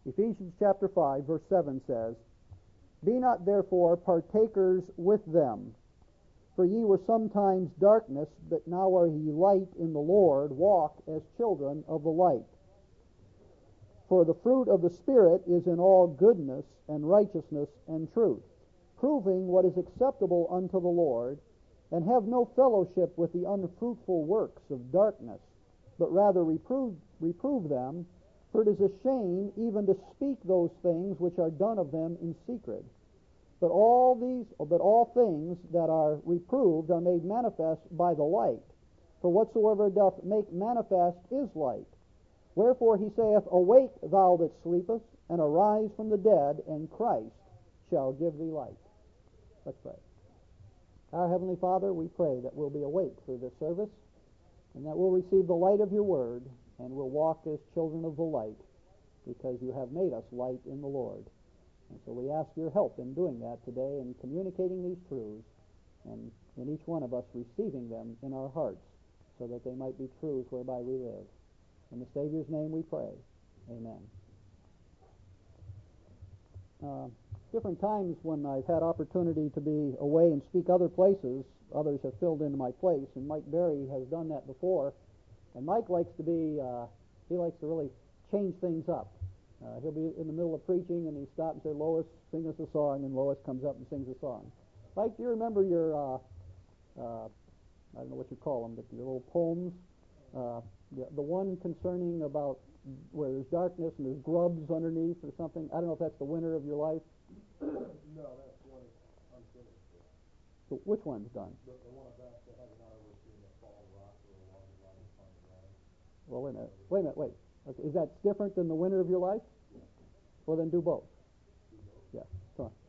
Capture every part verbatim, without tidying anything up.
Ephesians chapter five, verse seven says, Be not therefore partakers with them, for ye were sometimes darkness, but now are ye light in the Lord. Walk as children of the light. For the fruit of the Spirit is in all goodness and righteousness and truth, proving what is acceptable unto the Lord, and have no fellowship with the unfruitful works of darkness, but rather reprove, reprove them, for it is a shame even to speak those things which are done of them in secret. But all these, but all things that are reproved are made manifest by the light. For whatsoever doth make manifest is light. Wherefore he saith, Awake, thou that sleepest, and arise from the dead, and Christ shall give thee light. Let's pray. Our Heavenly Father, we pray that we'll be awake through this service, and that we'll receive the light of your word, and we'll walk as children of the light, because you have made us light in the Lord. And so we ask your help in doing that today, in communicating these truths, and in each one of us receiving them in our hearts, so that they might be truths whereby we live. In the Savior's name we pray. Amen. Uh, different times when I've had opportunity to be away and speak other places, others have filled into my place, and Mike Berry has done that before. And Mike likes to be, uh, he likes to really change things up. Uh, he'll be in the middle of preaching, and he stops and says, Lois, sing us a song, and Lois comes up and sings a song. Mike, do you remember your, uh, uh, I don't know what you call them, but your little poems? Uh, the, the one concerning about where there's darkness and there's grubs underneath or something. I don't know if that's the winter of your life. No, that's one unfinished. So which one's done? The, the one about the having not overseen the fall rock or a log lying upon the ground. Well, wait a minute. Wait a minute. Wait. Okay. Is that different than the winter of your life? Yeah. Well, then do both. Do both? Yeah. Come on.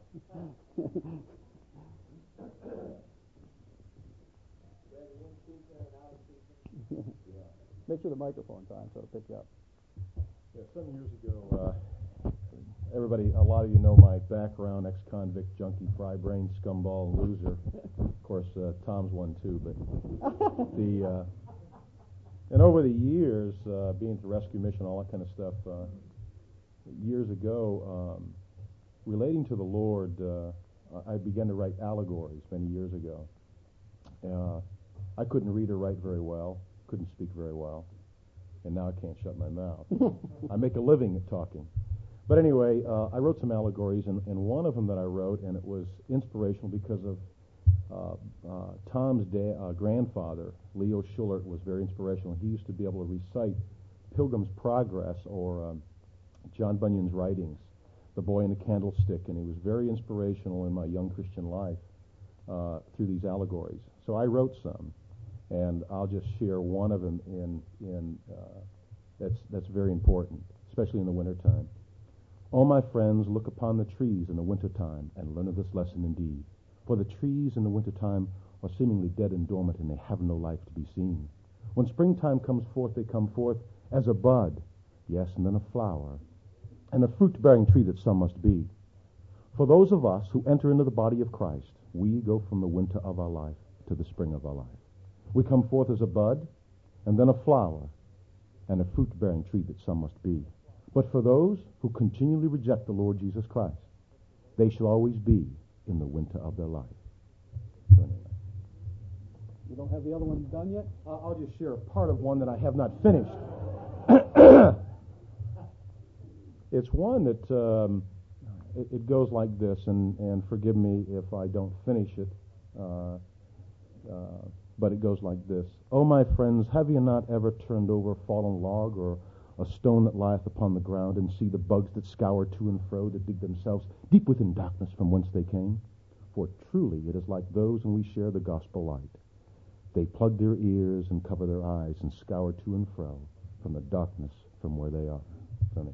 Yeah. Make sure the microphone's on so it'll pick you up. Yeah, some years ago, uh, everybody, a lot of you know my background, ex-convict, junkie, fry brain, scumball, loser. Of course, uh, Tom's one too, but the, uh, and over the years, uh, being to rescue mission, all that kind of stuff, uh, years ago, um, relating to the Lord, uh, I began to write allegories many years ago. Uh, I couldn't read or write very well, couldn't speak very well, and now I can't shut my mouth. I make a living at talking. But anyway, uh, I wrote some allegories, and, and one of them that I wrote, and it was inspirational because of uh, uh, Tom's da- uh, grandfather, Leo Schullert, was very inspirational. He used to be able to recite Pilgrim's Progress or um, John Bunyan's writings, The Boy and the Candlestick, and he was very inspirational in my young Christian life uh, through these allegories. So I wrote some, and I'll just share one of them in in uh, that's that's very important, especially in the wintertime. Oh, my friends, look upon the trees in the wintertime and learn of this lesson indeed. For the trees in the wintertime are seemingly dead and dormant, and they have no life to be seen. When springtime comes forth, they come forth as a bud, yes, and then a flower, and a fruit-bearing tree that some must be. For those of us who enter into the body of Christ, we go from the winter of our life to the spring of our life. We come forth as a bud, and then a flower, and a fruit-bearing tree that some must be. But for those who continually reject the Lord Jesus Christ, they shall always be in the winter of their life. So anyway. You don't have the other one done yet? Uh, I'll just share a part of one that I have not finished. It's one that um, it, it goes like this, and, and forgive me if I don't finish it, uh, uh, but it goes like this. Oh, my friends, have you not ever turned over a fallen log or a stone that lieth upon the ground, and see the bugs that scour to and fro, that dig themselves deep within darkness from whence they came? For truly it is like those when we share the gospel light. They plug their ears and cover their eyes and scour to and fro from the darkness from where they are. Sonny.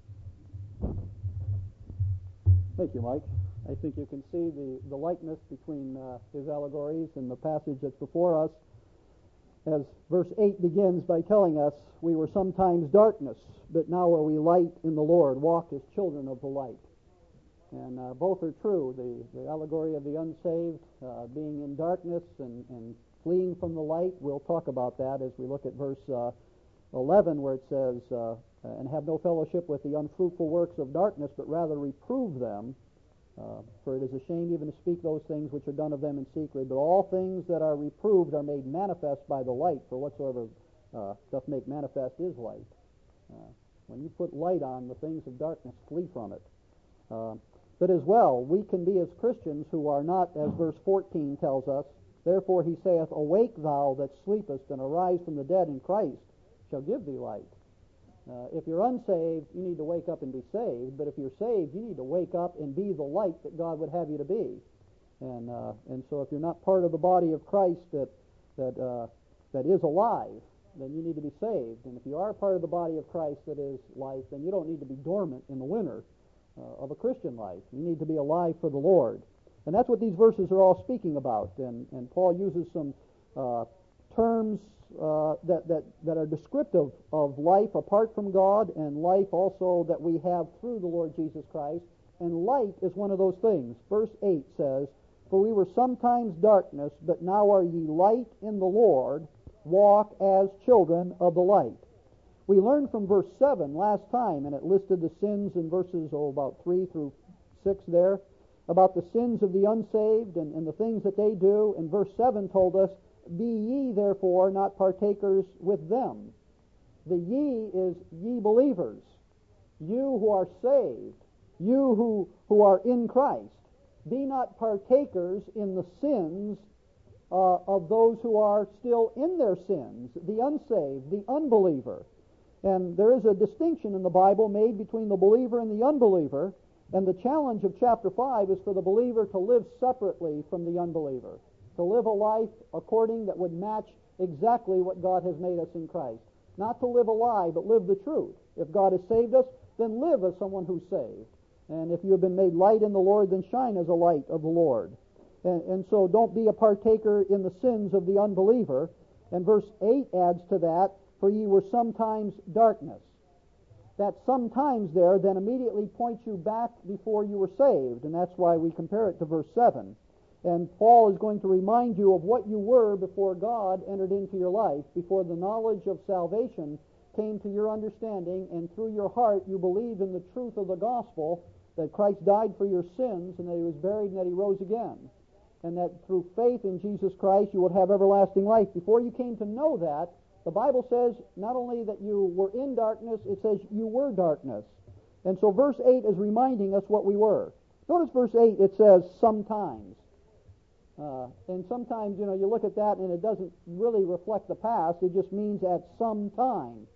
Thank you, Mike. I think you can see the, the likeness between uh, his allegories and the passage that's before us, as verse eight begins by telling us, we were sometimes darkness, but now are we light in the Lord, walk as children of the light. And uh, both are true. The, the allegory of the unsaved uh, being in darkness and, and fleeing from the light, we'll talk about that as we look at verse uh, eleven, where it says, uh, and have no fellowship with the unfruitful works of darkness, but rather reprove them. Uh, for it is a shame even to speak those things which are done of them in secret. But all things that are reproved are made manifest by the light, for whatsoever uh, doth make manifest is light. Uh, when you put light on, the things of darkness flee from it. Uh, but as well, we can be as Christians who are not, as verse fourteen tells us, therefore he saith, awake thou that sleepest, and arise from the dead, and Christ shall give thee light. Uh, if you're unsaved, you need to wake up and be saved. But if you're saved, you need to wake up and be the light that God would have you to be. And uh, and so, if you're not part of the body of Christ that that uh, that is alive, then you need to be saved. And if you are part of the body of Christ that is life, then you don't need to be dormant in the winter uh, of a Christian life. You need to be alive for the Lord. And that's what these verses are all speaking about. And and Paul uses some uh, terms Uh, that, that, that are descriptive of life apart from God, and life also that we have through the Lord Jesus Christ. And light is one of those things. Verse eight says, for we were sometimes darkness, but now are ye light in the Lord. Walk as children of the light. We learned from verse seven last time, and it listed the sins in verses oh, about three through six there, about the sins of the unsaved and, and the things that they do. And verse seven told us, be ye therefore not partakers with them. The ye is ye believers, you who are saved, you who, who are in Christ. Be not partakers in the sins uh, of those who are still in their sins, the unsaved, the unbeliever. And there is a distinction in the Bible made between the believer and the unbeliever, and the challenge of chapter five is for the believer to live separately from the unbeliever, to live a life according that would match exactly what God has made us in Christ. Not to live a lie, but live the truth. If God has saved us, then live as someone who's saved. And if you have been made light in the Lord, then shine as a light of the Lord. And, and so don't be a partaker in the sins of the unbeliever. And verse eight adds to that, for ye were sometimes darkness. That sometimes there then immediately points you back before you were saved, and that's why we compare it to verse seven. And Paul is going to remind you of what you were before God entered into your life, before the knowledge of salvation came to your understanding, and through your heart you believed in the truth of the gospel, that Christ died for your sins, and that he was buried, and that he rose again. And that through faith in Jesus Christ you would have everlasting life. Before you came to know that, the Bible says not only that you were in darkness, it says you were darkness. And so verse eight is reminding us what we were. Notice verse eight, it says sometimes. Uh, and sometimes, you know, you look at that and it doesn't really reflect the past. It just means at some time.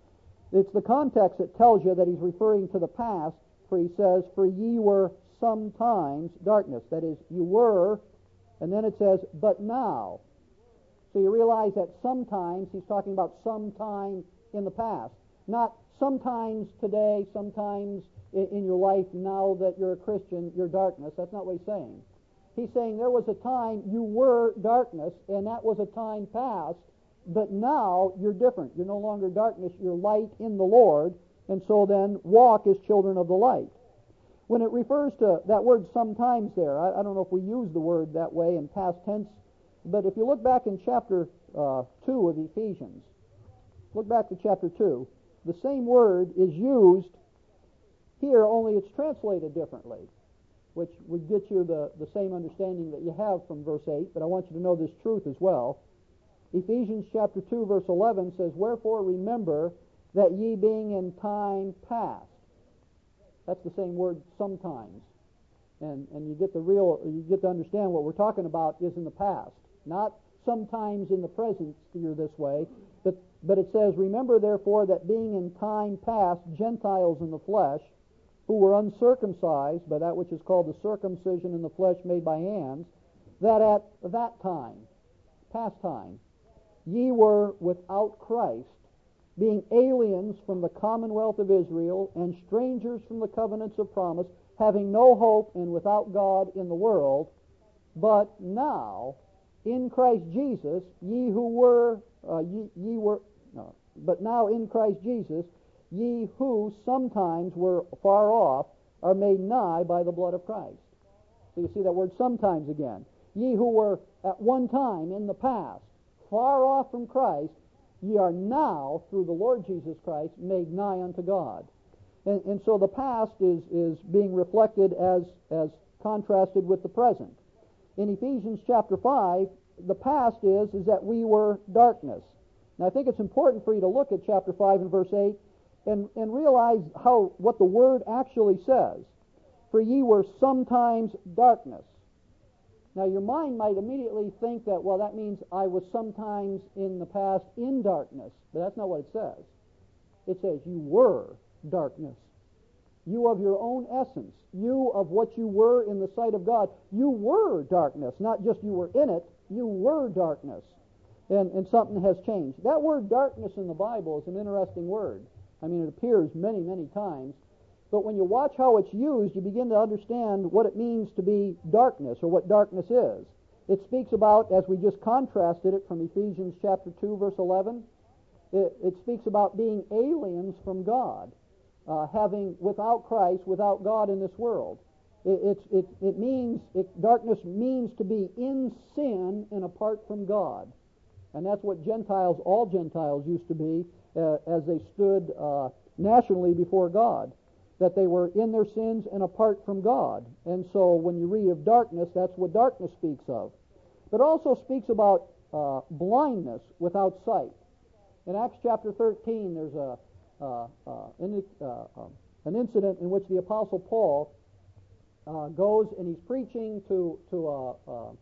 It's the context that tells you that he's referring to the past, for he says, for ye were sometimes darkness. That is, you were, and then it says, but now. So you realize that sometimes he's talking about sometime in the past. Not sometimes today, sometimes in, in your life, now that you're a Christian, you're darkness. That's not what he's saying. He's saying there was a time you were darkness, and that was a time past, but now you're different. You're no longer darkness, you're light in the Lord, and so then walk as children of the light. When it refers to that word sometimes there, I, I don't know if we use the word that way in past tense, but if you look back in chapter uh, two of Ephesians, look back to chapter two, the same word is used here, only it's translated differently, which would get you the, the same understanding that you have from verse eight, but I want you to know this truth as well. Ephesians chapter two, verse eleven says, wherefore remember that ye being in time past. That's the same word, sometimes. And and you get the real, you get to understand what we're talking about is in the past. Not sometimes in the present you're this way, but, but it says, remember therefore that being in time past Gentiles in the flesh, who were uncircumcised by that which is called the circumcision in the flesh made by hands, that at that time, past time, ye were without Christ, being aliens from the commonwealth of Israel, and strangers from the covenants of promise, having no hope and without God in the world. But now, in Christ Jesus, ye who were, uh, ye, ye were, no, but now in Christ Jesus, ye who sometimes were far off are made nigh by the blood of Christ. So you see that word sometimes again. Ye who were at one time in the past far off from Christ ye are now, through the Lord Jesus Christ, made nigh unto God. And, and so the past is, is being reflected as, as contrasted with the present. In Ephesians chapter five, the past is, is that we were darkness. And I think it's important for you to look at chapter five and verse eight and, and realize how what the word actually says. For ye were sometimes darkness. Now your mind might immediately think that, well, that means I was sometimes in the past in darkness. But that's not what it says. It says you were darkness. You of your own essence. You of what you were in the sight of God. You were darkness. Not just you were in it. You were darkness. And, and something has changed. That word darkness in the Bible is an interesting word. I mean, it appears many, many times. But when you watch how it's used, you begin to understand what it means to be darkness, or what darkness is. It speaks about, as we just contrasted it from Ephesians chapter two, verse eleven, it, it speaks about being aliens from God, uh, having, without Christ, without God in this world. It, it, it, it means, it, darkness means to be in sin and apart from God. And that's what Gentiles, all Gentiles used to be uh, as they stood uh, nationally before God. That they were in their sins and apart from God. And so when you read of darkness, that's what darkness speaks of. But it also speaks about uh, blindness without sight. In Acts chapter thirteen, there's a, uh, uh, in, uh, uh, an incident in which the Apostle Paul uh, goes and he's preaching to, to a,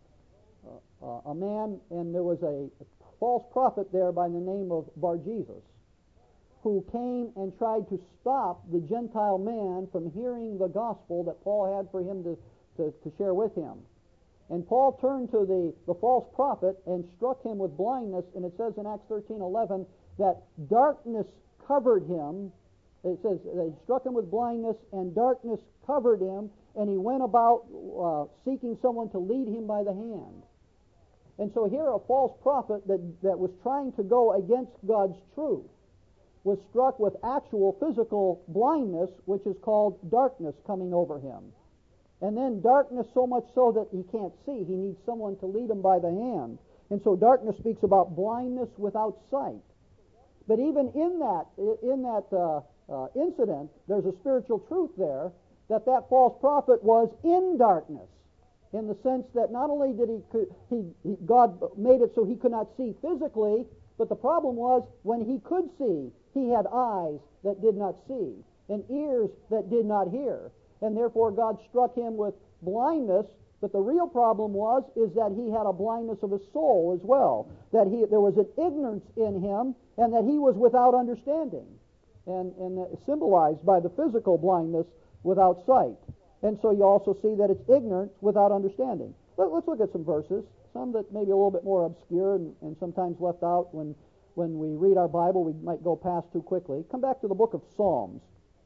a, a man, and there was a false prophet there by the name of Bar-Jesus, who came and tried to stop the Gentile man from hearing the gospel that Paul had for him to, to, to share with him. And Paul turned to the, the false prophet and struck him with blindness, and it says in Acts thirteen eleven that darkness covered him. It says they struck him with blindness, and darkness covered him, and he went about uh, seeking someone to lead him by the hand. And so here a false prophet that, that was trying to go against God's truth was struck with actual physical blindness, which is called darkness coming over him. And then darkness so much so that he can't see. He needs someone to lead him by the hand. And so darkness speaks about blindness without sight. But even in that, in that uh, uh, incident, there's a spiritual truth there that that false prophet was in darkness, in the sense that not only did he, he, he God made it so he could not see physically, but the problem was when he could see, he had eyes that did not see and ears that did not hear. And therefore God struck him with blindness. But the real problem was is that he had a blindness of his soul as well. That he there was an ignorance in him, and that he was without understanding. And, and symbolized by the physical blindness without sight. And so you also see that it's ignorance without understanding. Let, let's look at some verses. Some that may be a little bit more obscure and, and sometimes left out when, when we read our Bible. We might go past too quickly. Come back to the book of Psalms.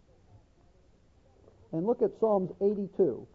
And look at Psalms eighty-two.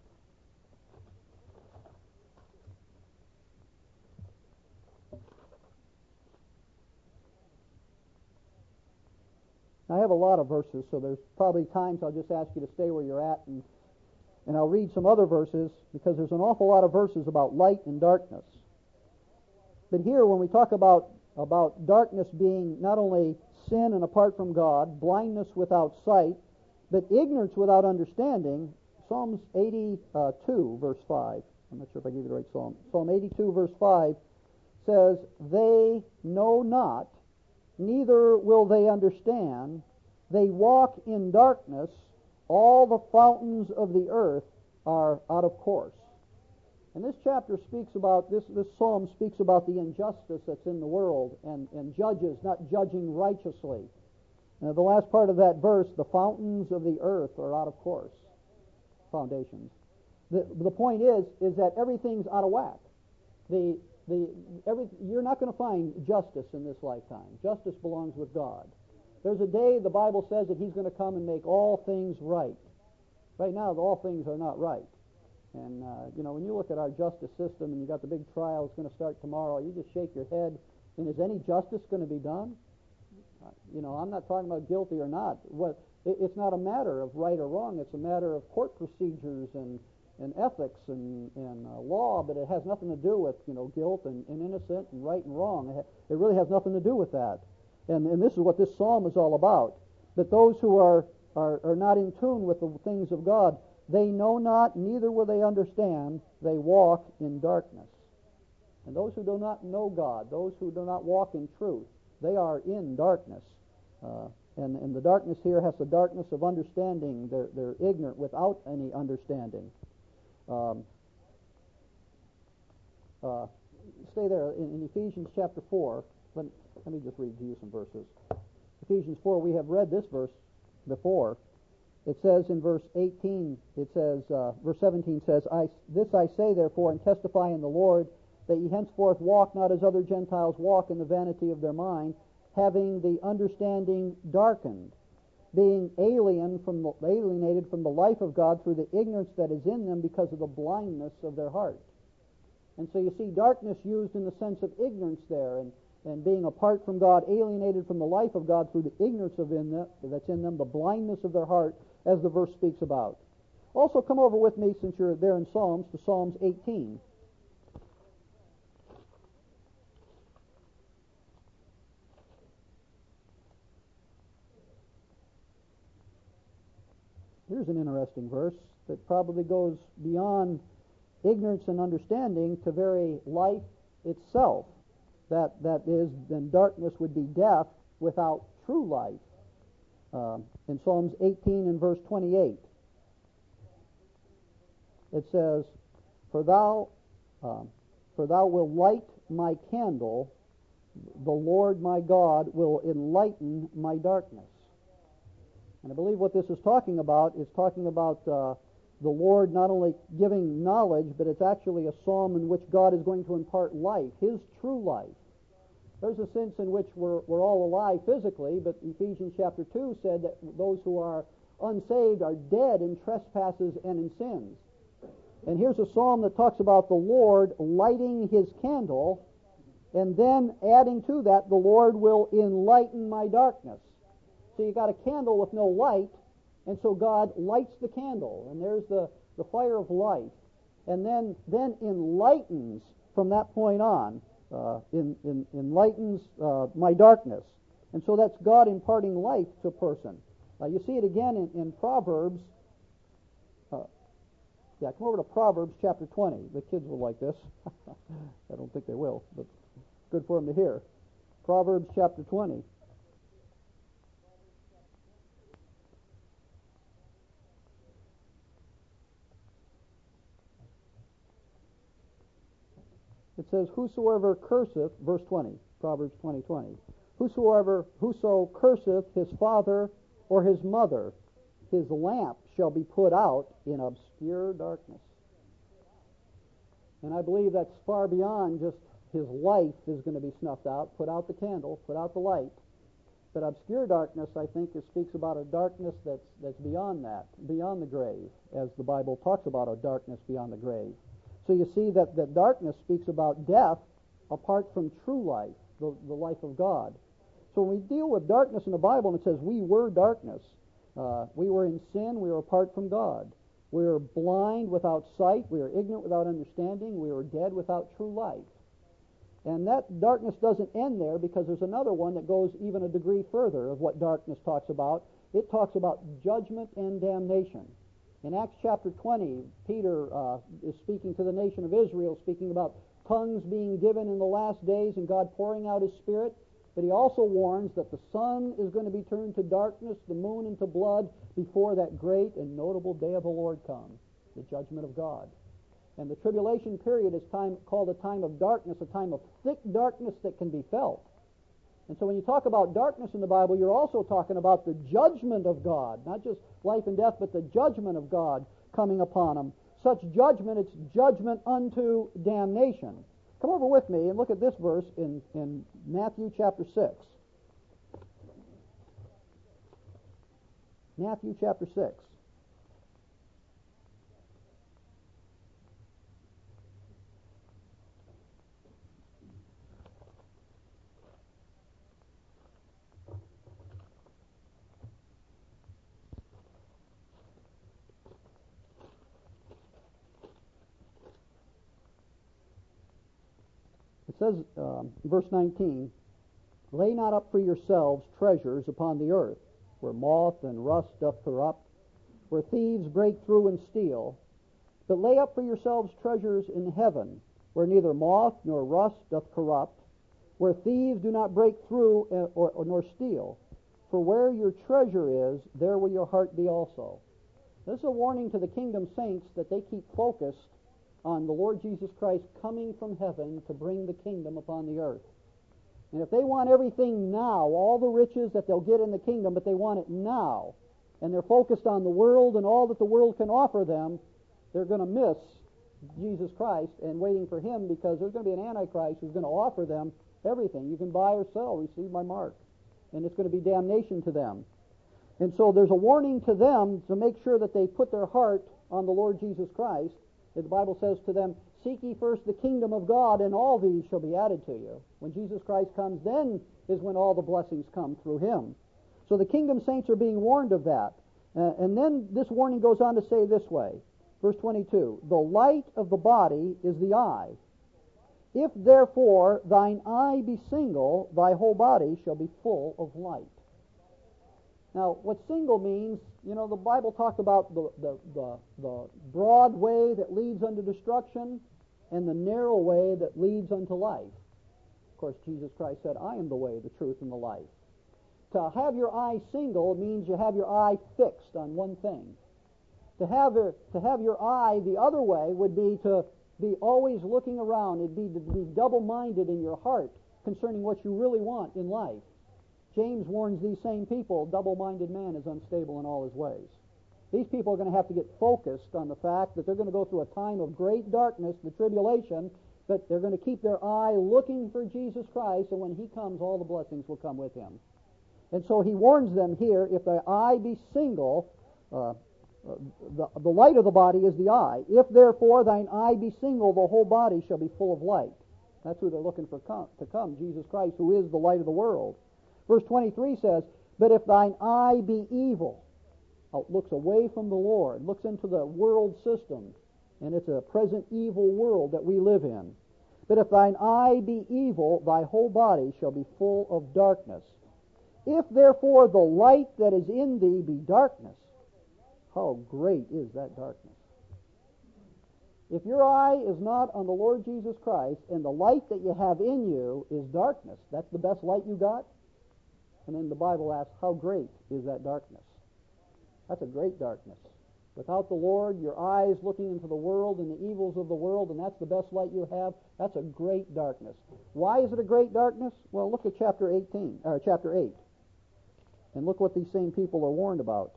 I have a lot of verses, so there's probably times I'll just ask you to stay where you're at, and, and I'll read some other verses, because there's an awful lot of verses about light and darkness. But here, when we talk about, about darkness being not only sin and apart from God, blindness without sight, but ignorance without understanding, Psalms eighty-two, verse five. I'm not sure if I gave you the right psalm. Psalm eighty-two, verse five says, "They know not, neither will they understand. They walk in darkness. All the fountains of the earth are out of course." And this chapter speaks about, this, this psalm speaks about the injustice that's in the world, and, and judges not judging righteously. Now, the last part of that verse, the fountains of the earth are out of course. Foundations. The, the point is, is that everything's out of whack. The, the, every, you're not going to find justice in this lifetime. Justice belongs with God. There's a day, the Bible says, that He's going to come and make all things right. Right now, all things are not right. And, uh, you know, when you look at our justice system and you got the big trial that's going to start tomorrow, you just shake your head, and is any justice going to be done? Uh, you know, I'm not talking about guilty or not. What, it, it's not a matter of right or wrong. It's a matter of court procedures and, and ethics and, and uh, law, but it has nothing to do with, you know, guilt and, and innocent and right and wrong. It, ha- it really has nothing to do with that. And, and this is what this psalm is all about. But those who are, are, are not in tune with the things of God, they know not, neither will they understand. They walk in darkness. And those who do not know God, those who do not walk in truth, they are in darkness. Uh, and, and the darkness here has the darkness of understanding. They're, they're ignorant without any understanding. Um, uh, stay there. In, in Ephesians chapter four, let, let me just read to you some verses. Ephesians four, we have read this verse before. It says in verse eighteen, it says, uh, verse seventeen says, I, This I say therefore and testify in the Lord, that ye henceforth walk not as other Gentiles walk in the vanity of their mind, having the understanding darkened, being alien from the, alienated from the life of God through the ignorance that is in them because of the blindness of their heart. And so you see darkness used in the sense of ignorance there, and, and being apart from God, alienated from the life of God through the ignorance of in them, that's in them, the blindness of their heart, as the verse speaks about. Also, come over with me, since you're there in Psalms, to Psalms eighteen. Here's an interesting verse that probably goes beyond ignorance and understanding to very life itself. That that is, then darkness would be death without true life. Uh, in Psalms eighteen and verse twenty-eight, it says, "For thou, uh, for thou wilt light my candle; the Lord my God will enlighten my darkness." And I believe what this is talking about is talking about uh, the Lord not only giving knowledge, but it's actually a psalm in which God is going to impart life, His true life. There's a sense in which we're, we're all alive physically, but Ephesians chapter two said that those who are unsaved are dead in trespasses and in sins. And here's a psalm that talks about the Lord lighting His candle, and then adding to that, the Lord will enlighten my darkness. So you got a candle with no light, and so God lights the candle, and there's the, the fire of life, and then then enlightens from that point on, uh, in, in, enlightens uh, my darkness. And so that's God imparting life to a person. Uh, you see it again in, in Proverbs. Uh, yeah, come over to Proverbs chapter twenty. The kids will like this. I don't think they will, but good for them to hear. Proverbs chapter twenty. It says, "Whosoever curseth," verse twenty, Proverbs twenty twenty, "Whosoever, whoso curseth his father or his mother, his lamp shall be put out in obscure darkness." And I believe that's far beyond just his life is going to be snuffed out. Put out the candle, put out the light. But obscure darkness, I think, it speaks about a darkness that's that's beyond that, beyond the grave, as the Bible talks about a darkness beyond the grave. So you see that, that darkness speaks about death apart from true life, the, the life of God. So when we deal with darkness in the Bible, and it says we were darkness, uh, we were in sin, we were apart from God. We were blind without sight, we were ignorant without understanding, we were dead without true life. And that darkness doesn't end there, because there's another one that goes even a degree further of what darkness talks about. It talks about judgment and damnation. In Acts chapter twenty, Peter uh, is speaking to the nation of Israel, speaking about tongues being given in the last days and God pouring out His Spirit. But he also warns that the sun is going to be turned to darkness, the moon into blood, before that great and notable day of the Lord comes, the judgment of God. And the tribulation period is time called a time of darkness, a time of thick darkness that can be felt. And so when you talk about darkness in the Bible, you're also talking about the judgment of God, not just life and death, but the judgment of God coming upon them. Such judgment, it's judgment unto damnation. Come over with me and look at this verse in, in Matthew chapter six. Matthew chapter six. It says, um, verse nineteen, Lay not up for yourselves treasures upon the earth, where moth and rust doth corrupt, where thieves break through and steal. But lay up for yourselves treasures in heaven, where neither moth nor rust doth corrupt, where thieves do not break through or, or, nor steal. For where your treasure is, there will your heart be also. This is a warning to the kingdom saints that they keep focused on the Lord Jesus Christ coming from heaven to bring the kingdom upon the earth. And if they want everything now, all the riches that they'll get in the kingdom, but they want it now, and they're focused on the world and all that the world can offer them, they're going to miss Jesus Christ and waiting for Him, because there's going to be an Antichrist who's going to offer them everything. You can buy or sell, receive my mark. And it's going to be damnation to them. And so there's a warning to them to make sure that they put their heart on the Lord Jesus Christ. The Bible says to them, seek ye first the kingdom of God, and all these shall be added to you. When Jesus Christ comes, then is when all the blessings come through Him. So the kingdom saints are being warned of that. Uh, and then this warning goes on to say this way, verse twenty-two, the light of the body is the eye. If therefore thine eye be single, thy whole body shall be full of light. Now, what single means, you know, the Bible talked about the, the, the, the broad way that leads unto destruction and the narrow way that leads unto life. Of course, Jesus Christ said, I am the way, the truth, and the life. To have your eye single means you have your eye fixed on one thing. To have, your, to have your eye the other way would be to be always looking around. It'd be to be double-minded in your heart concerning what you really want in life. James warns these same people, double-minded man is unstable in all his ways. These people are going to have to get focused on the fact that they're going to go through a time of great darkness, the tribulation, but they're going to keep their eye looking for Jesus Christ, and when He comes, all the blessings will come with Him. And so He warns them here, if thy eye be single, uh, Uh, the, the light of the body is the eye. If therefore thine eye be single, the whole body shall be full of light. That's who they're looking for come, to come, Jesus Christ, who is the light of the world. Verse twenty-three says, but if thine eye be evil, oh, looks away from the Lord, looks into the world system, and it's a present evil world that we live in. But if thine eye be evil, thy whole body shall be full of darkness. If therefore the light that is in thee be darkness, how great is that darkness? If your eye is not on the Lord Jesus Christ and the light that you have in you is darkness, that's the best light you got? And then the Bible asks, how great is that darkness? That's a great darkness. Without the Lord, your eyes looking into the world and the evils of the world, and that's the best light you have, that's a great darkness. Why is it a great darkness? Well, look at chapter eighteen, or chapter eight. And look what these same people are warned about.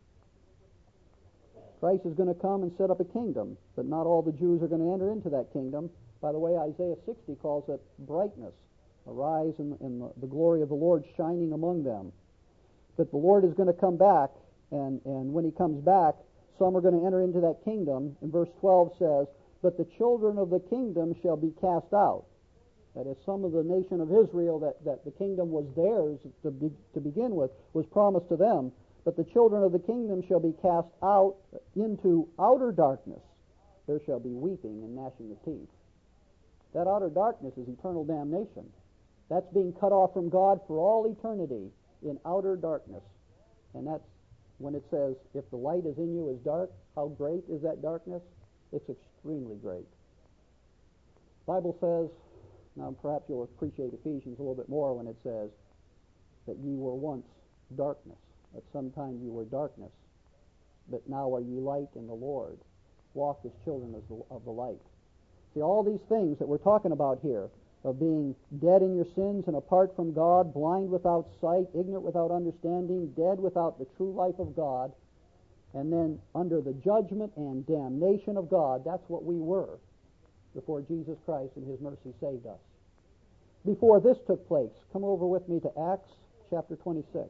Christ is going to come and set up a kingdom, but not all the Jews are going to enter into that kingdom. By the way, Isaiah sixty calls it brightness, arise in, in the, the glory of the Lord shining among them. But the Lord is going to come back, and, and when He comes back, some are going to enter into that kingdom. And verse twelve says, but the children of the kingdom shall be cast out. That is, some of the nation of Israel, that, that the kingdom was theirs to, be, to begin with, was promised to them. But the children of the kingdom shall be cast out into outer darkness. There shall be weeping and gnashing of teeth. That outer darkness is eternal damnation. That's being cut off from God for all eternity in outer darkness. And that's when it says, if the light is in you is dark, how great is that darkness? It's extremely great. The Bible says, now perhaps you'll appreciate Ephesians a little bit more when it says that ye were once darkness. At some time you were darkness, but now are ye light in the Lord. Walk as children of the light. See, all these things that we're talking about here, of being dead in your sins and apart from God, blind without sight, ignorant without understanding, dead without the true life of God, and then under the judgment and damnation of God, that's what we were before Jesus Christ and His mercy saved us. Before this took place, come over with me to Acts chapter twenty-six.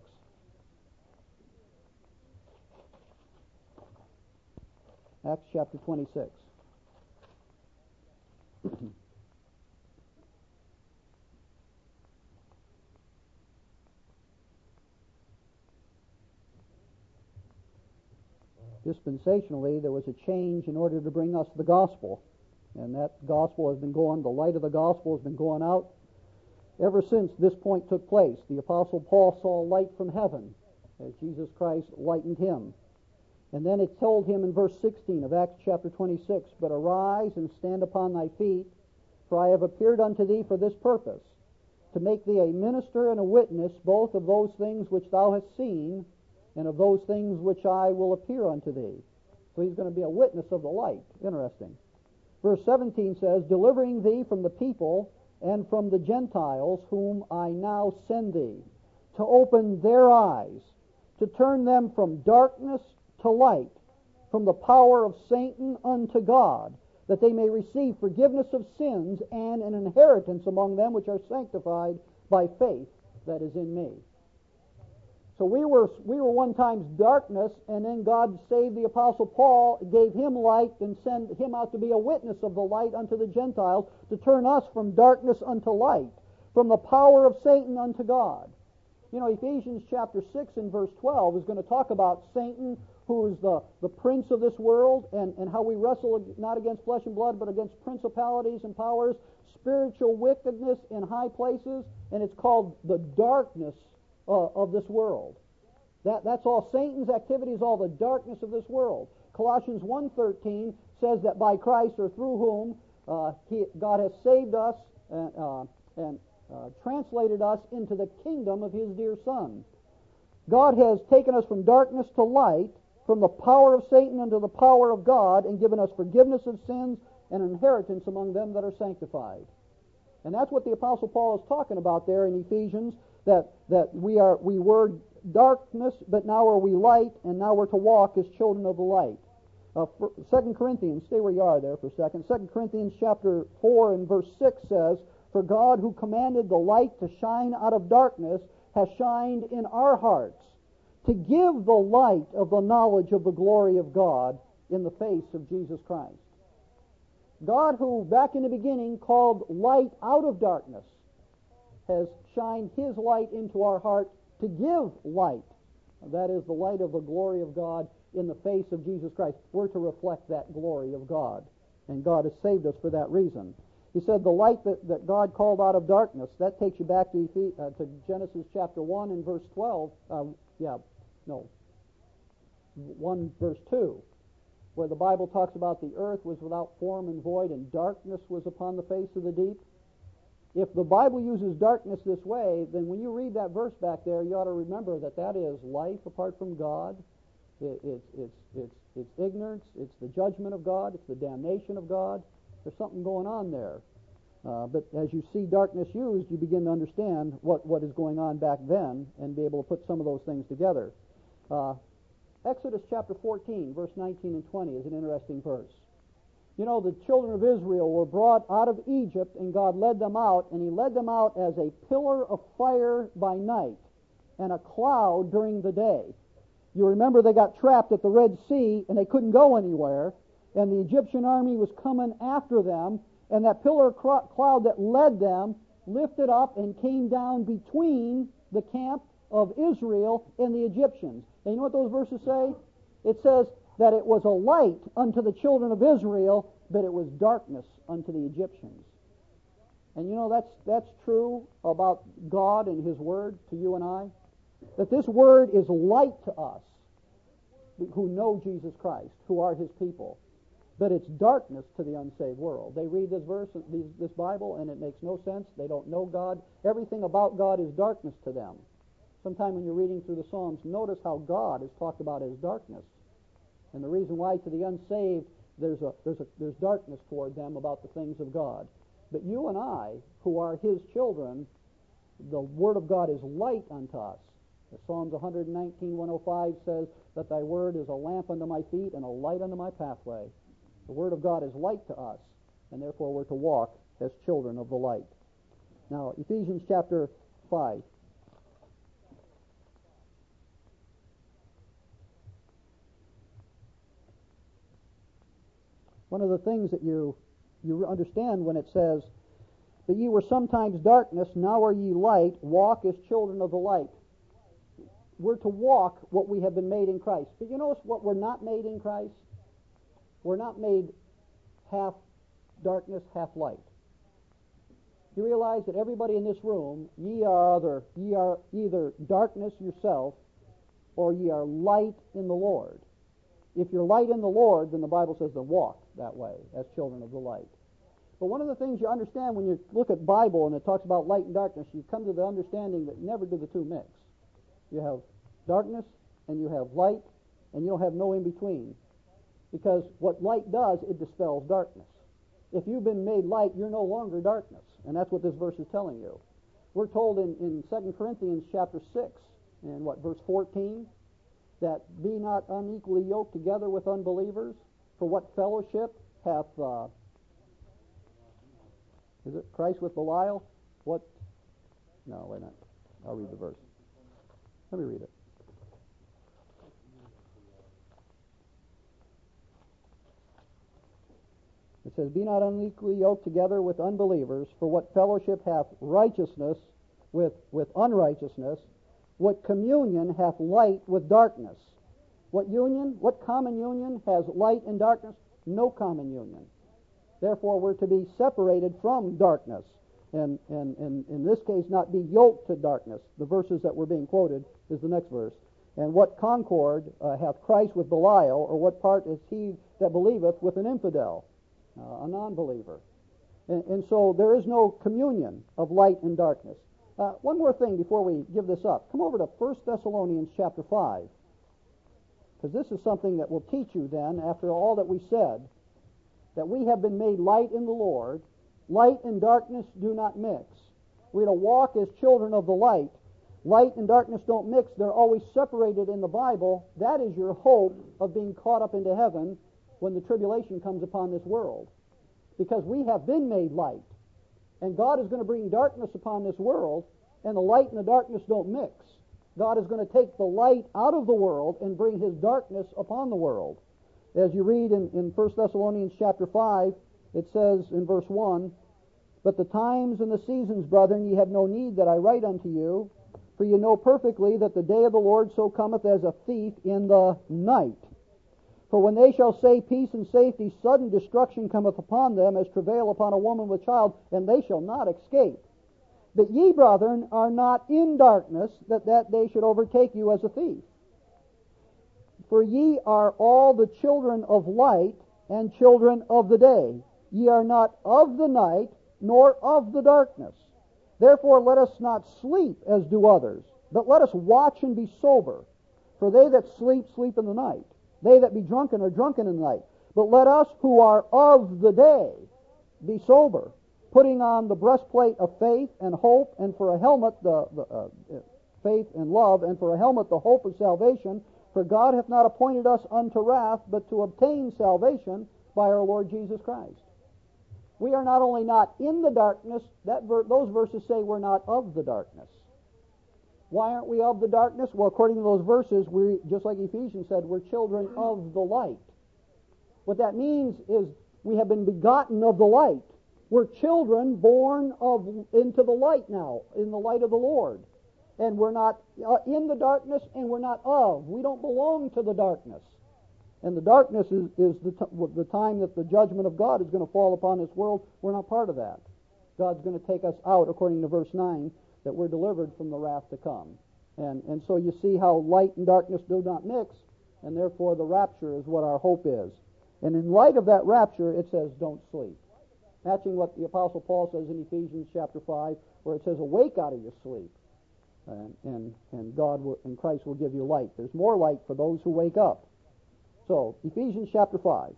Acts chapter twenty-six. Dispensationally, there was a change in order to bring us the gospel. And that gospel has been going, the light of the gospel has been going out Ever since this point took place, the Apostle Paul saw light from heaven as Jesus Christ lightened him. And then it told him in verse sixteen of Acts chapter twenty-six, "But arise and stand upon thy feet, for I have appeared unto thee for this purpose, to make thee a minister and a witness both of those things which thou hast seen, and of those things which I will appear unto thee." So he's going to be a witness of the light. Interesting. Verse seventeen says, "Delivering thee from the people and from the Gentiles, whom I now send thee, to open their eyes, to turn them from darkness to light, from the power of Satan unto God, that they may receive forgiveness of sins and an inheritance among them which are sanctified by faith that is in me." So we were we were one time's darkness, and then God saved the Apostle Paul, gave him light, and sent him out to be a witness of the light unto the Gentiles, to turn us from darkness unto light, from the power of Satan unto God. You know, Ephesians chapter six and verse twelve is going to talk about Satan, who is the, the prince of this world, and, and how we wrestle not against flesh and blood, but against principalities and powers, spiritual wickedness in high places, and it's called the darkness uh, of this world. That, that's all Satan's activity, is all the darkness of this world. Colossians one thirteen says that by Christ, or through whom uh, he, God has saved us and, uh, and uh, translated us into the kingdom of his dear Son. God has taken us from darkness to light, from the power of Satan unto the power of God, and given us forgiveness of sins and inheritance among them that are sanctified. And that's what the Apostle Paul is talking about there in Ephesians, that, that we are we were darkness, but now are we light, and now we're to walk as children of the light. Uh, Second Corinthians, stay where you are there for a second. Second Corinthians chapter four and verse six says, "For God, who commanded the light to shine out of darkness, has shined in our hearts, to give the light of the knowledge of the glory of God in the face of Jesus Christ." God, who back in the beginning called light out of darkness, has shined his light into our heart to give light. That is the light of the glory of God in the face of Jesus Christ. We're to reflect that glory of God, and God has saved us for that reason. He said the light that, that God called out of darkness, that takes you back to, uh, to Genesis chapter one and verse twelve. Uh, yeah, no, one verse two, where the Bible talks about the earth was without form and void, and darkness was upon the face of the deep. If the Bible uses darkness this way, then when you read that verse back there, you ought to remember that that is life apart from God. It, it's, it's, it's, it's ignorance. It's the judgment of God. It's the damnation of God. There's something going on there. Uh, but as you see darkness used, you begin to understand what, what is going on back then and be able to put some of those things together. Uh, Exodus chapter fourteen, verse nineteen and twenty is an interesting verse. You know, the children of Israel were brought out of Egypt, and God led them out, and he led them out as a pillar of fire by night and a cloud during the day. You remember they got trapped at the Red Sea, and they couldn't go anywhere, and the Egyptian army was coming after them, and that pillar of cloud that led them lifted up and came down between the camp of Israel and the Egyptians. And you know what those verses say? It says that it was a light unto the children of Israel, but it was darkness unto the Egyptians. And you know that's that's true about God and his word to you and I, that this word is light to us who know Jesus Christ, who are his people. But it's darkness to the unsaved world. They read this verse, this Bible, and it makes no sense. They don't know God. Everything about God is darkness to them. Sometime when you're reading through the Psalms, notice how God is talked about as darkness. And the reason why to the unsaved there's a there's a there's darkness toward them about the things of God. But you and I, who are his children, the word of God is light unto us. Psalms one nineteen, one oh five says that thy word is a lamp unto my feet and a light unto my pathway. The word of God is light to us, and therefore we're to walk as children of the light. Now, Ephesians chapter five. One of the things that you you understand when it says, "But ye were sometimes darkness, now are ye light, walk as children of the light." We're to walk what we have been made in Christ. But you notice what we're not made in Christ? We're not made half darkness, half light. Do you realize that everybody in this room, ye are other, ye are either darkness yourself, or ye are light in the Lord. If you're light in the Lord, then the Bible says to walk that way as children of the light. But one of the things you understand when you look at Bible and it talks about light and darkness, you come to the understanding that never do the two mix. You have darkness and you have light, and you don't have no in between. Because what light does, it dispels darkness. If you've been made light, you're no longer darkness. And that's what this verse is telling you. We're told in, in Second Corinthians chapter six, and what, verse fourteen, that be not unequally yoked together with unbelievers, for what fellowship hath, uh, is it Christ with Belial? What? No, wait a minute. I'll read the verse. Let me read it. It says, be not unequally yoked together with unbelievers, for what fellowship hath righteousness with, with unrighteousness? What communion hath light with darkness? What union, what common union has light and darkness? No common union. Therefore, we're to be separated from darkness. And, and, and in this case, not be yoked to darkness. The verses that were being quoted is the next verse. And what concord uh, hath Christ with Belial, or what part is he that believeth with an infidel? Uh, a non-believer. And, and so there is no communion of light and darkness. Uh, one more thing before we give this up. Come over to First Thessalonians chapter five. Because this is something that will teach you then, after all that we said, that we have been made light in the Lord. Light and darkness do not mix. We're to walk as children of the light. Light and darkness don't mix. They're always separated in the Bible. That is your hope of being caught up into heaven when the tribulation comes upon this world. Because we have been made light. And God is going to bring darkness upon this world, and the light and the darkness don't mix. God is going to take the light out of the world and bring His darkness upon the world. As you read in, in First Thessalonians chapter five, it says in verse one, but the times and the seasons, brethren, ye have no need that I write unto you, for you know perfectly that the day of the Lord so cometh as a thief in the night. For when they shall say peace and safety, sudden destruction cometh upon them, as travail upon a woman with child, and they shall not escape. But ye, brethren, are not in darkness, that that day should overtake you as a thief. For ye are all the children of light and children of the day. Ye are not of the night, nor of the darkness. Therefore let us not sleep as do others, but let us watch and be sober. For they that sleep, sleep in the night. They that be drunken are drunken in the night. But let us who are of the day be sober, putting on the breastplate of faith and hope, and for a helmet the, the uh, faith and love, and for a helmet the hope of salvation. For God hath not appointed us unto wrath, but to obtain salvation by our Lord Jesus Christ. We are not only not in the darkness, that ver- those verses say we're not of the darkness. Why aren't we of the darkness? Well, according to those verses, we, just like Ephesians said, we're children of the light. What that means is we have been begotten of the light. We're children born of into the light now, in the light of the Lord. And we're not uh, in the darkness, and we're not of. We don't belong to the darkness. And the darkness is, is the, t- the time that the judgment of God is going to fall upon this world. We're not part of that. God's going to take us out, according to verse nine, that we're delivered from the wrath to come. And, and so you see how light and darkness do not mix, and therefore the rapture is what our hope is. And in light of that rapture, it says, don't sleep. Matching what the Apostle Paul says in Ephesians chapter five, where it says, awake out of your sleep. And, and, and God will, and Christ will give you light. There's more light for those who wake up. So, Ephesians chapter five.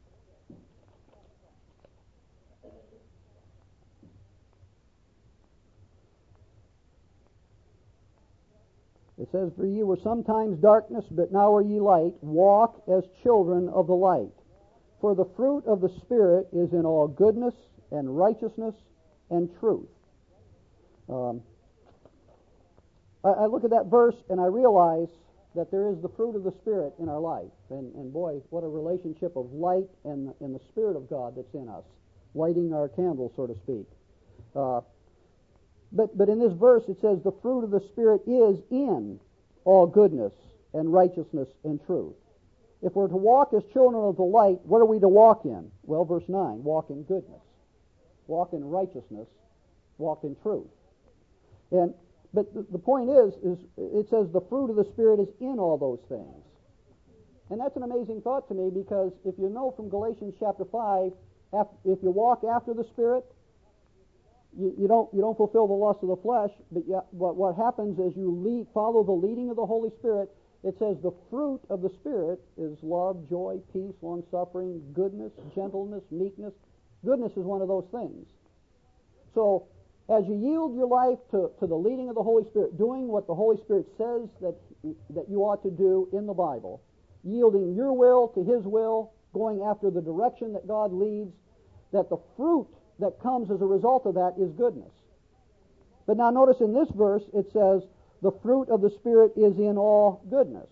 It says, for ye were sometimes darkness, but now are ye light. Walk as children of the light. For the fruit of the Spirit is in all goodness and righteousness and truth. Um, I, I look at that verse and I realize that there is the fruit of the Spirit in our life. And, and boy, what a relationship of light and, and the Spirit of God that's in us, lighting our candle, so to speak. Uh, but, but in this verse it says the fruit of the Spirit is in all goodness and righteousness and truth. If we're to walk as children of the light, what are we to walk in? Well, verse nine, walk in goodness, walk in righteousness, walk in truth. And but the, the point is, is it says the fruit of the Spirit is in all those things. And that's an amazing thought to me, because if you know from Galatians chapter five, if you walk after the Spirit, you, you don't you don't fulfill the lust of the flesh. But you, what what happens is you lead, follow the leading of the Holy Spirit. It says the fruit of the Spirit is love, joy, peace, long-suffering, goodness, gentleness, meekness. Goodness is one of those things. So as you yield your life to, to the leading of the Holy Spirit, doing what the Holy Spirit says that, that you ought to do in the Bible, yielding your will to His will, going after the direction that God leads, that the fruit that comes as a result of that is goodness. But now notice in this verse it says, the fruit of the Spirit is in all goodness.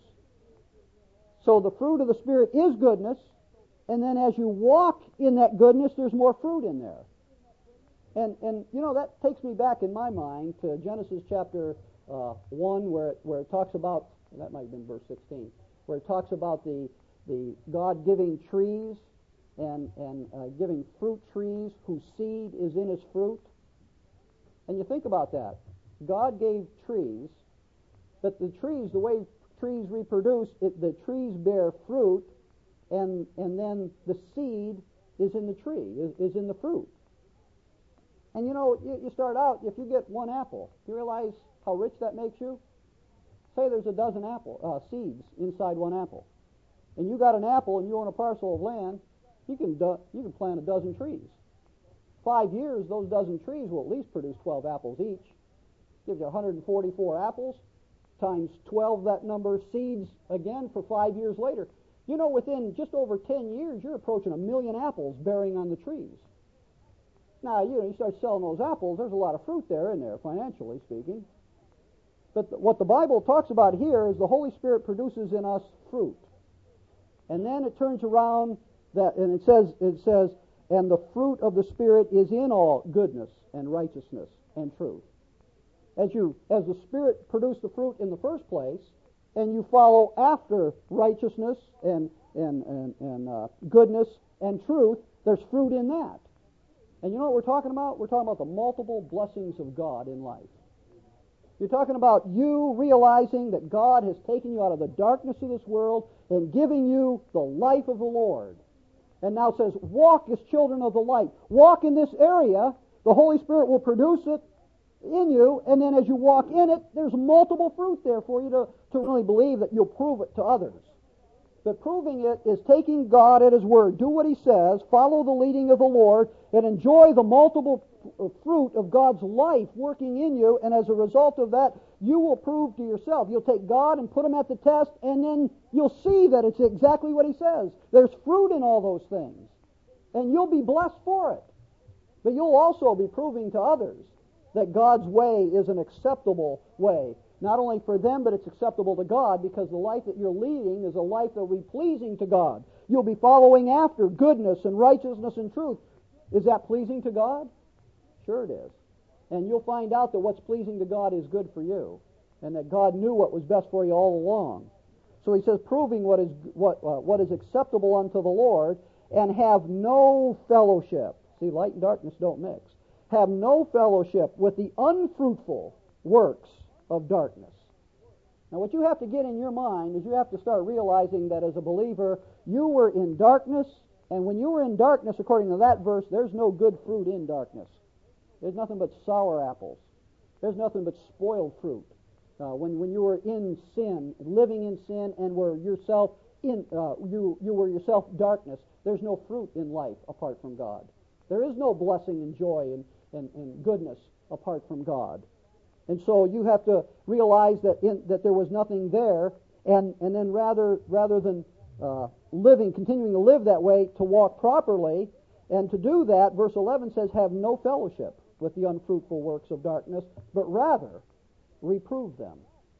So the fruit of the Spirit is goodness, and then as you walk in that goodness, there's more fruit in there. And, and you know, that takes me back in my mind to Genesis chapter uh, one, where it, where it talks about, that might have been verse sixteen, where it talks about the, the God giving trees and, and uh, giving fruit trees whose seed is in its fruit. And you think about that. God gave trees, but the trees, the way trees reproduce, it, the trees bear fruit, and and then the seed is in the tree, is, is in the fruit. And you know, you, you start out, if you get one apple, do you realize how rich that makes you? Say there's a dozen apple uh, seeds inside one apple, and you got an apple and you own a parcel of land, you can do, you can plant a dozen trees. Five years, those dozen trees will at least produce twelve apples each. Gives you one hundred forty-four apples, times twelve that number of seeds again for five years later. You know, within just over ten years, you're approaching a million apples bearing on the trees. Now, you know, you start selling those apples, there's a lot of fruit there in there, financially speaking. But the, what the Bible talks about here is the Holy Spirit produces in us fruit. And then it turns around that, and it says, it says, and the fruit of the Spirit is in all goodness and righteousness and truth. As you, as the Spirit produced the fruit in the first place, and you follow after righteousness and and and, and uh, goodness and truth, there's fruit in that. And you know what we're talking about? We're talking about the multiple blessings of God in life. You're talking about you realizing that God has taken you out of the darkness of this world and giving you the life of the Lord. And now says, walk as children of the light. Walk in this area. The Holy Spirit will produce it in you, and then as you walk in it, there's multiple fruit there for you to, to really believe that you'll prove it to others. But proving it is taking God at His word. Do what He says, follow the leading of the Lord, and enjoy the multiple fruit of God's life working in you, and as a result of that, you will prove to yourself. You'll take God and put Him at the test, and then you'll see that it's exactly what He says. There's fruit in all those things, and you'll be blessed for it. But you'll also be proving to others that God's way is an acceptable way. Not only for them, but it's acceptable to God, because the life that you're leading is a life that will be pleasing to God. You'll be following after goodness and righteousness and truth. Is that pleasing to God? Sure it is. And you'll find out that what's pleasing to God is good for you, and that God knew what was best for you all along. So He says, proving what is what uh, what is acceptable unto the Lord, and have no fellowship. See, light and darkness don't mix. Have no fellowship with the unfruitful works of darkness. Now, what you have to get in your mind is you have to start realizing that as a believer, you were in darkness, and when you were in darkness, according to that verse, there's no good fruit in darkness. There's nothing but sour apples. There's nothing but spoiled fruit. Uh, when when you were in sin, living in sin, and were yourself in uh, you you were yourself darkness, there's no fruit in life apart from God. There is no blessing and joy and, and, and goodness apart from God. And so you have to realize that in, that there was nothing there, and, and then rather rather than uh, living, continuing to live that way, to walk properly, and to do that, verse eleven says, have no fellowship with the unfruitful works of darkness, but rather reprove them.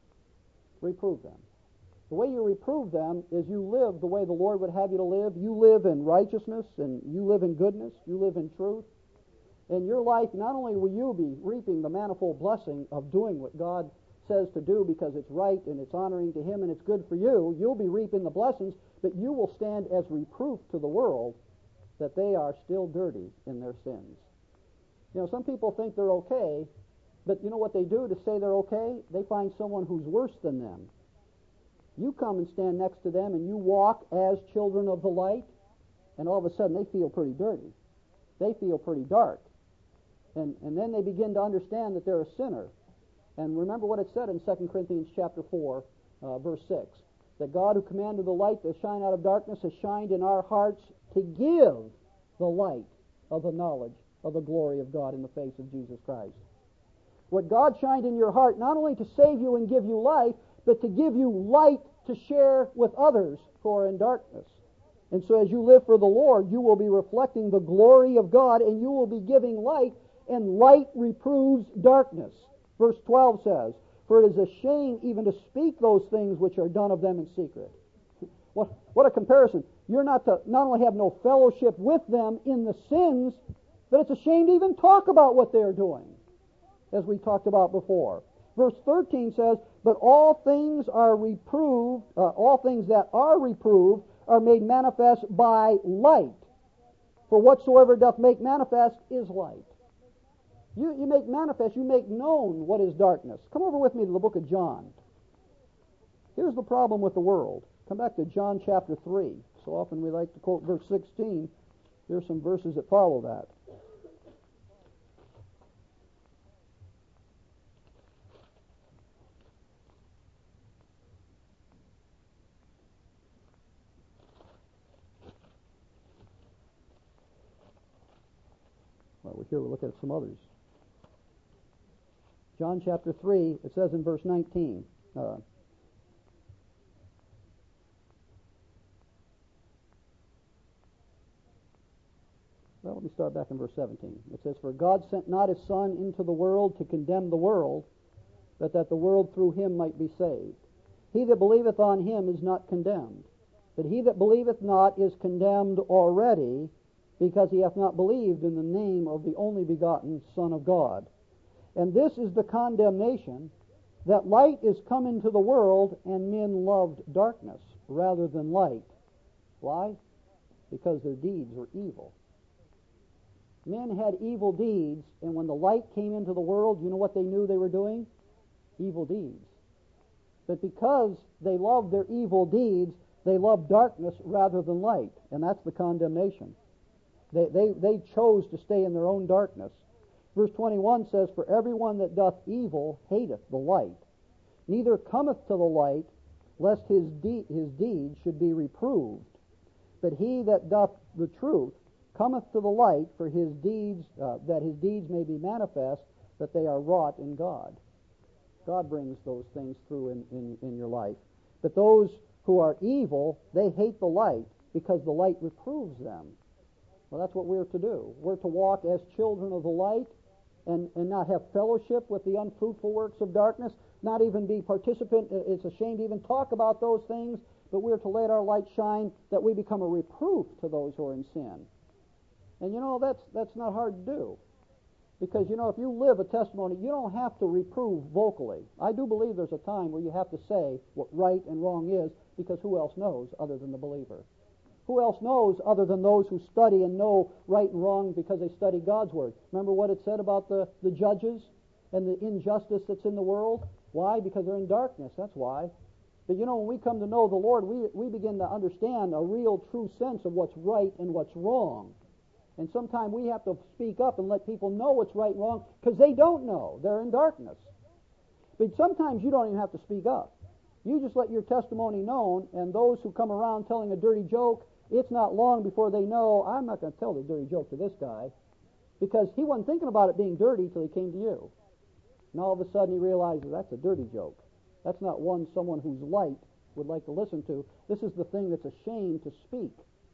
Reprove them. The way you reprove them is you live the way the Lord would have you to live. You live in righteousness, and you live in goodness. You live in truth. In your life, not only will you be reaping the manifold blessing of doing what God says to do because it's right and it's honoring to Him and it's good for you, you'll be reaping the blessings, but you will stand as reproof to the world that they are still dirty in their sins. You know, some people think they're okay, but you know what they do to say they're okay? They find someone who's worse than them. You come and stand next to them and you walk as children of the light, and all of a sudden they feel pretty dirty. They feel pretty dark. And, and then they begin to understand that they're a sinner. And remember what it said in Second Corinthians chapter four, uh, verse six, that God who commanded the light to shine out of darkness has shined in our hearts to give the light of the knowledge of the glory of God in the face of Jesus Christ. What God shined in your heart, not only to save you and give you life, but to give you light to share with others who are in darkness. And so as you live for the Lord, you will be reflecting the glory of God, and you will be giving light, and light reproves darkness. Verse twelve says, "For it is a shame even to speak those things which are done of them in secret." What, what a comparison. You're not to not only have no fellowship with them in the sins, but it's a shame to even talk about what they're doing, as we talked about before. Verse thirteen says, "But all things are reproved, uh, all things that are reproved are made manifest by light. For whatsoever doth make manifest is light." You, you make manifest, you make known what is darkness. Come over with me to the book of John. Here's the problem with the world. Come back to John chapter three. So often we like to quote verse sixteen. Here's some verses that follow that. Well, we're here we'll look at some others. John chapter three, it says in verse nineteen, uh, well, let me start back in verse seventeen. It says, "For God sent not his Son into the world to condemn the world, but that the world through him might be saved. He that believeth on him is not condemned, but he that believeth not is condemned already, because he hath not believed in the name of the only begotten Son of God. And this is the condemnation, that light is come into the world, and men loved darkness rather than light." Why? Because their deeds were evil. Men had evil deeds, and when the light came into the world, you know what they knew they were doing? Evil deeds. But because they loved their evil deeds, they loved darkness rather than light, and that's the condemnation. They, they, they chose to stay in their own darkness. Verse twenty-one says, "For everyone that doth evil hateth the light, neither cometh to the light, lest his, de- his deeds should be reproved. But he that doth the truth cometh to the light, for his deeds, uh, that his deeds may be manifest, that they are wrought in God." God brings those things through in, in, in your life. But those who are evil, they hate the light, because the light reproves them. Well, that's what we're to do. We're to walk as children of the light, and, and not have fellowship with the unfruitful works of darkness, not even be participant. It's a shame to even talk about those things, but we're to let our light shine, that we become a reproof to those who are in sin. And you know, that's that's not hard to do. Because, you know, if you live a testimony, you don't have to reprove vocally. I do believe there's a time where you have to say what right and wrong is, because who else knows other than the believer? Who else knows other than those who study and know right and wrong because they study God's Word? Remember what it said about the, the judges and the injustice that's in the world? Why? Because they're in darkness. That's why. But you know, when we come to know the Lord, we, we begin to understand a real true sense of what's right and what's wrong. And sometimes we have to speak up and let people know what's right and wrong, because they don't know. They're in darkness. But sometimes you don't even have to speak up. You just let your testimony known, and those who come around telling a dirty joke, it's not long before they know, I'm not going to tell the dirty joke to this guy, because he wasn't thinking about it being dirty till he came to you. And all of a sudden he realizes that's a dirty joke. That's not one someone whose light would like to listen to. This is the thing that's a shame to speak.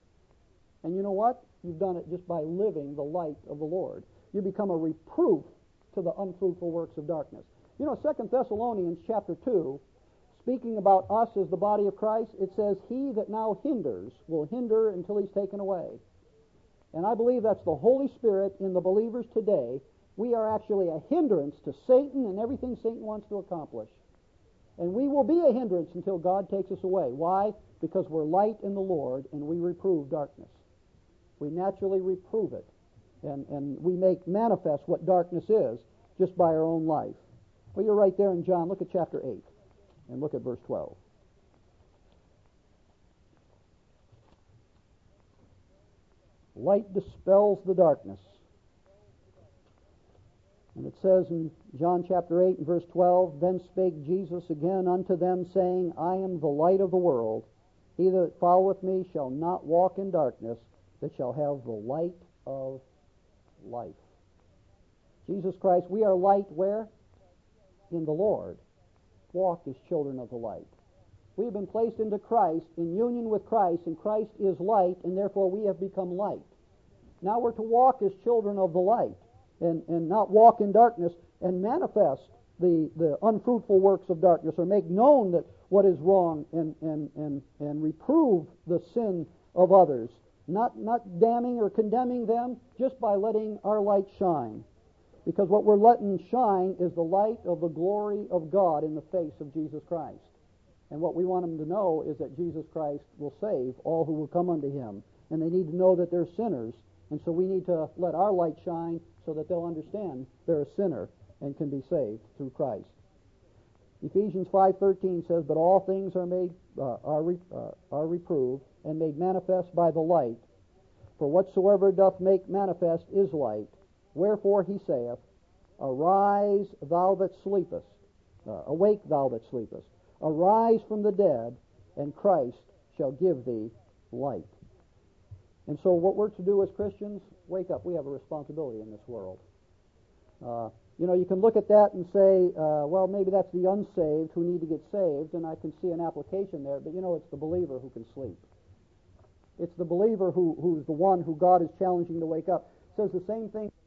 And you know what? You've done it just by living the light of the Lord. You become a reproof to the unfruitful works of darkness. You know, Second Thessalonians chapter two, speaking about us as the body of Christ, it says, "He that now hinders will hinder until he's taken away." And I believe that's the Holy Spirit in the believers today. We are actually a hindrance to Satan and everything Satan wants to accomplish. And we will be a hindrance until God takes us away. Why? Because we're light in the Lord, and we reprove darkness. We naturally reprove it. And, and we make manifest what darkness is just by our own life. Well, you're right there in John. Look at chapter eight and look at verse twelve. Light dispels the darkness. And it says in John chapter eight and verse twelve, Then spake Jesus again unto them, saying, I am the light of the world. He that followeth me shall not walk in darkness, but shall have the light of life. Jesus Christ, we are light where? In the Lord. Walk as children of the light. We have been placed into Christ, in union with Christ, and Christ is light, and therefore we have become light. Now we're to walk as children of the light, and, and not walk in darkness, and manifest the, the unfruitful works of darkness, or make known that what is wrong, and, and, and, and reprove the sin of others. Not, not damning or condemning them, just by letting our light shine. Because what we're letting shine is the light of the glory of God in the face of Jesus Christ. And what we want them to know is that Jesus Christ will save all who will come unto Him. And they need to know that they're sinners. And so we need to let our light shine so that they'll understand they're a sinner and can be saved through Christ. Ephesians five thirteen says, But all things are made uh, are, re, uh, are reproved and made manifest by the light. For whatsoever doth make manifest is light. Wherefore he saith, Arise, thou that sleepest. Uh, awake, thou that sleepest. Arise from the dead, and Christ shall give thee light. And so what we're to do as Christians, wake up. We have a responsibility in this world. Uh, you know, you can look at that and say, uh, well, maybe that's the unsaved who need to get saved, and I can see an application there. But, you know, it's the believer who can sleep. It's the believer who, who's the one who God is challenging to wake up. It says the same thing